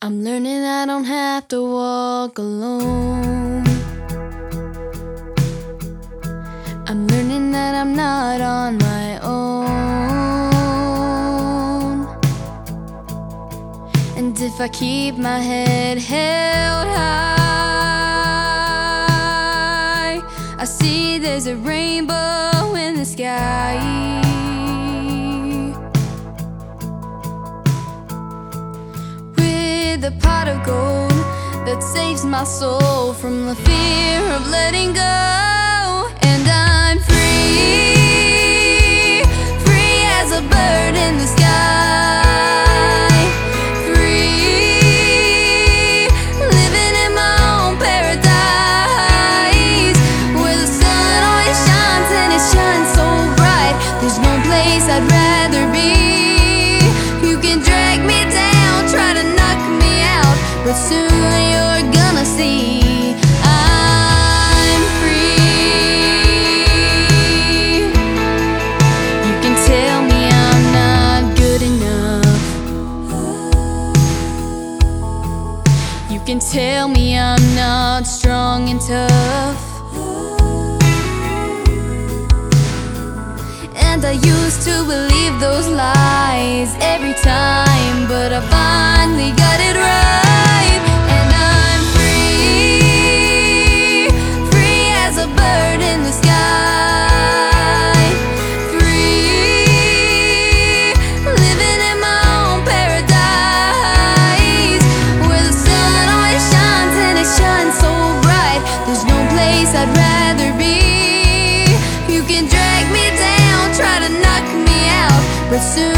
I'm learning I don't have to walk alone. I'm learning that I'm not on my own. And if I keep my head held high, I see there's a rainbow in the sky. The pot of gold that saves my soul from the fear of letting go. And I'm free, free as a bird in the sky. Free, living in my own paradise, where the sun always shines and it shines so bright. There's no place I'd rather be. You can drag me down, try to knock me out, but soon you're gonna see I'm free. You can tell me I'm not good enough. You can tell me I'm not strong and tough. And I used to believe those lies every time, but I finally got it right. And I'm free, free as a bird in the sky. Free, living in my own paradise, where the sun always shines and it shines so bright. There's no place I'd rather be. You can drag me down, try to knock me out, but soon